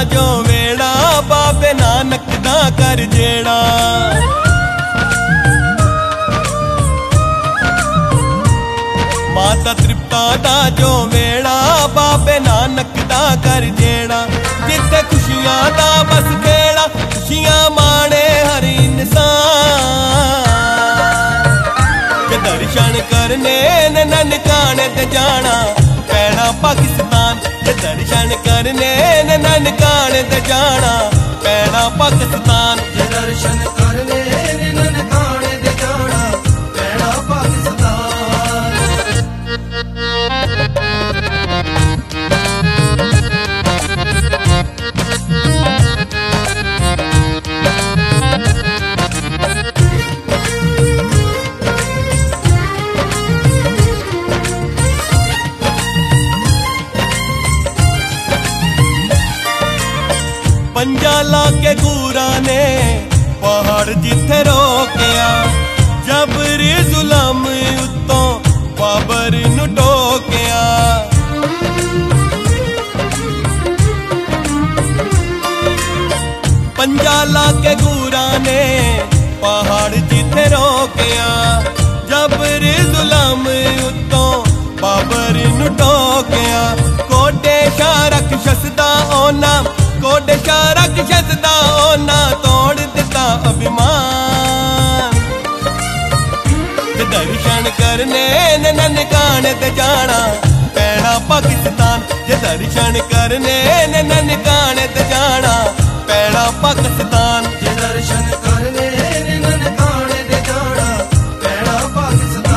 जो वेड़ा बाबे नानक दा कर जेड़ा। माता तृप्ता दा जो वेड़ा बाबे नानक दा कर जेड़ा। जिथे खुशियां दा बस खेड़ा खुशियां माणे हर इंसान। जे दर्शन करने ने ननकाने ते जाना पैना पाकिस्तान। जे दर्शन करने ने ननकाने ते जाना पैना पाकिस्तान। जे दर्शन करने ने ननकाने ते जाना पैना पाकिस्तान। पंजाला के गुरा ने पहाड़ जिथे रोकया। जबरी जुलम उत्तों बाबर नू टोकया। पंजाला के गुरा ने पहाड़ जिथे रोकया। जबरी जुलम उत्तों बाबर नू टोकया। कोटे शाह राक्षस दा ओना कोटे शाह राक्षस दा ओना तोड़ दिता अभिमान। ते दर्शन करने ने ननकाने ते जाना पैना पाकिस्तान। जे दर्शन करने ने ननकाने ते जाना पैना पाकिस्तान। जे दर्शन करने ने ननकाने ते जाना पैना पाकिस्तान।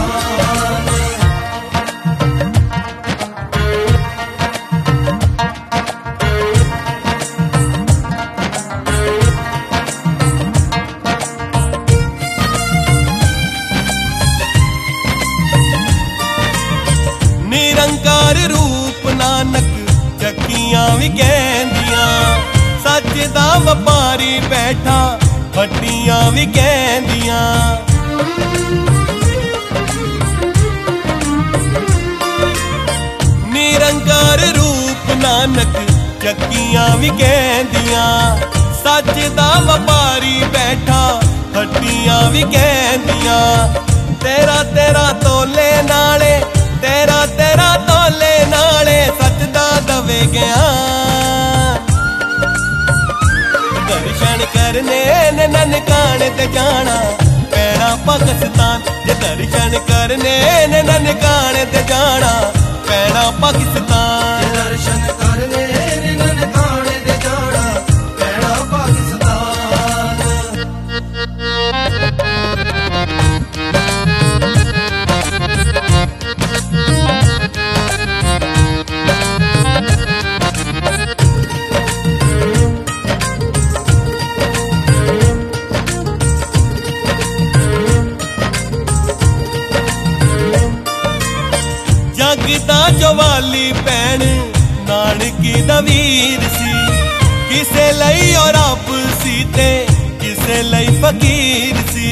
निरंकार रूप नानक चक्कियां भी कहंदियां। सच दा व्यापारी बैठा हड्डियां भी कहंदियां। निरंकार रूप नानक चक्कियां भी कहंदियां। सच दा व्यापारी बैठा हड्डियां भी कहंदियां। तेरा तेरा तोले नाले तेरा तेरा तोले नाले सच दा दवे ज्ञान। दर्शन करने ने ननकाने ते जाना पैना पाकिस्तान। जे दर्शन करने ने ननकाने ते जाना पैना पाकिस्तान। जे दर्शन करने ने ननकाने ते जाना पैना पाकिस्तान। जगदा जवाली भैन नानकी दा वीर सी। किसे लई और रब सी ते किसे लई फकीर सी।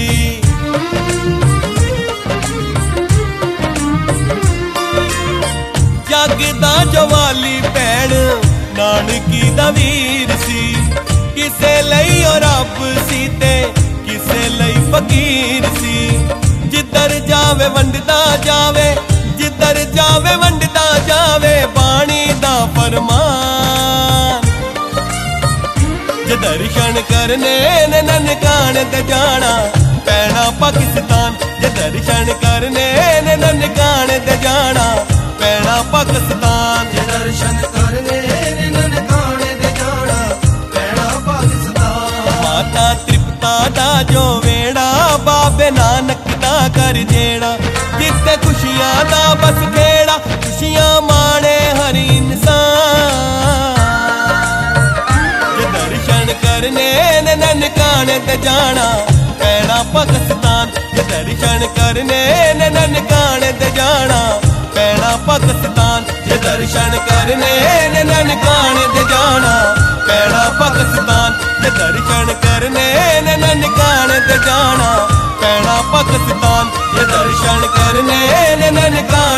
जगदा जवाली भैन नानकी दा वीर सी। किसे लई और रब सी ते किसे लई फकीर सी। जिधर जावे वंडदा जावे जिधर जावे वंडदा जावे बाणी दा फरमान। जे दर्शन करने ने ननकाने ते जाना पैना पाकिस्तान। जे दर्शन करने ने ननकाने ते जाना पैना पाकिस्तान। जे दर्शन करने ने ननकाने ते जाना पैना पाकिस्तान। माता तृप्ता दा जो वेड़ा बाबे नानक दा कर जेड़ा। जिथे खुशियां दा बस खेड़ा खुशियां माणे हर इंसान। जे दर्शन करने ने ननकाने ते जाना पैना पाकिस्तान। जे दर्शन करने ने ननकाने ते जाना पैना पाकिस्तान। जे दर्शन करने ने ननकाने ते जाना पैना पाकिस्तान। जे दर्शन करने ने ननकाने ते जाना पैना पाकिस्तान। जे दर्शन करने ने ननकाने